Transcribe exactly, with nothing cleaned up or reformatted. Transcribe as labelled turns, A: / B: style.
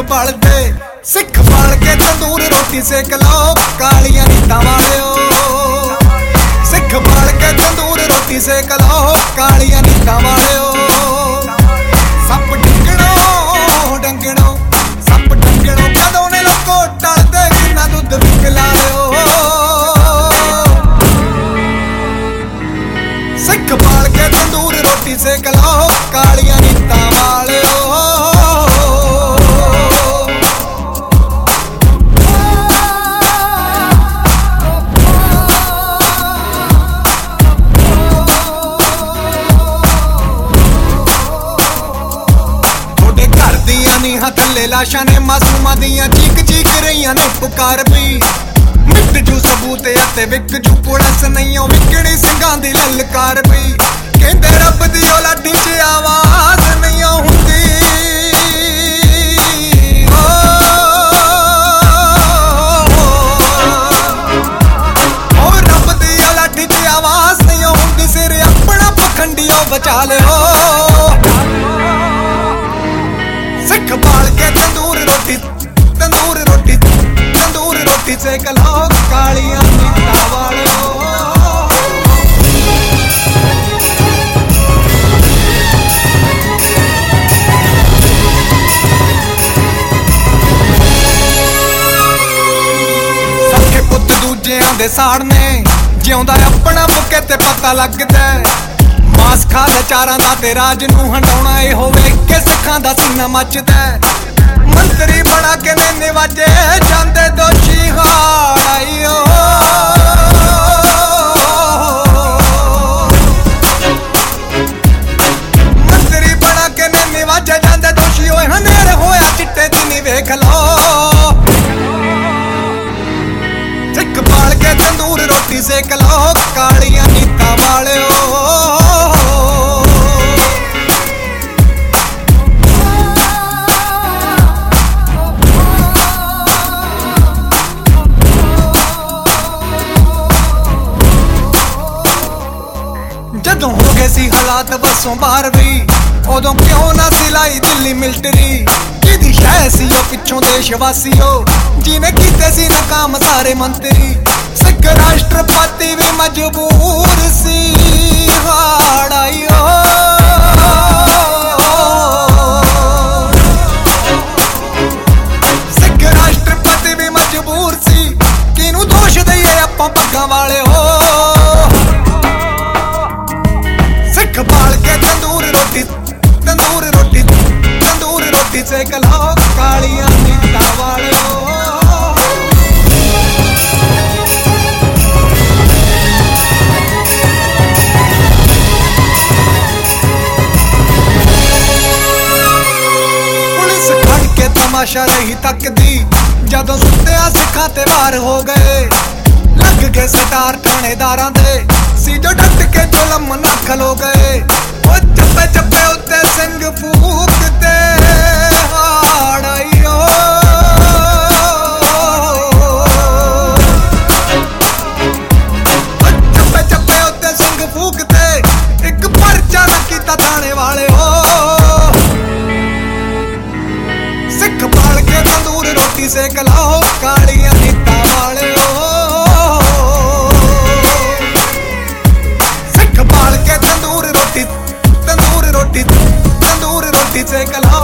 A: बल दे सिख बाल के तंदूर रोटी सेक लो कालियां नीतां वालिओ। सिख बाल के तंदूर रोटी सेक लो कालियां नीतां वालिओ। सप डंगणो डंगणो सप डंगणो कदों ने लोको टलदे किन्ना दुध विक लाओ। सिख बाल के तंदूर रोटी सेक लो कालियां नीतां वालिओ। थले लाशा ने मासूमा दियां चीक चीक रहियां ने पुकार भी मिट जू सबूत अते विक जू पुलिस नहीं विकणी सिंघां दी ललकार भी। कहंदे रब दी औलादी च आवाज नहीं हुंदी ओ रब दी औलादी च आवाज नहीं हुंदी सिर अपना पखंडियो बचा लिओ। सिख बाल के तंदूर रोटी तंदूर रोटी तंदूर रोटी सेक लो कालियां नीतां वालिओ। सखे पुत दूजियां दे साड़ने जिउंदा अपना मुके ते पता लगदा। मास खा ले चारां दा ते राज नूं हंडाउणा ए होवे कि सिखां दा सीना मचदा। मंत्री बना के ने वाजे जांदे दोषी हाड़ाईओ। मंत्री बना के ने वाजे जांदे दोषी होए हनेर होया चिट्टे दिनी वेख लो। सिख बाल के तंदूर रोटी सेक लो कालियां नीतां वालिओ। जदों हो गए सी हालात बसों बाहर भी उदों क्यों ना सिलाई दिल्ली मिलटरी। जिहदी शह सी ओ पिछों देशवासियो जिन्हें कीते सी नाकाम सारे मंत्री। सिख राष्ट्रपति भी मजबूर सी हाड़ाईओ। सिख राष्ट्रपति भी मजबूर सी किनू दोष दईए आपां पग्गां वालिओ। सिख बाल के तंदूर रोटी तंदूर रोटी तंदूर रोटी सेक लो कालियां नीतां वालिओ। पुलिस खड़ के तमाशा रही तकदी जदों सुत्तिया सिखां ते वार हो गए। लग गए सटार थानेदारां दे सी जो डट के जुलम ना खलो गए। ओ चप्पे चप्पे उत्ते सिंग फूकते हाड़ाईओ। चप्पे चप्पे उत्ते सिंग फूकते एक परचा ना कीता थाने वालिओ। सिख बाल के तंदूर रोटी सेक लो कालियां नीतां वालिओ। तंदूर रोटी तंदूर रोटी तंदूर रोटी सेक लो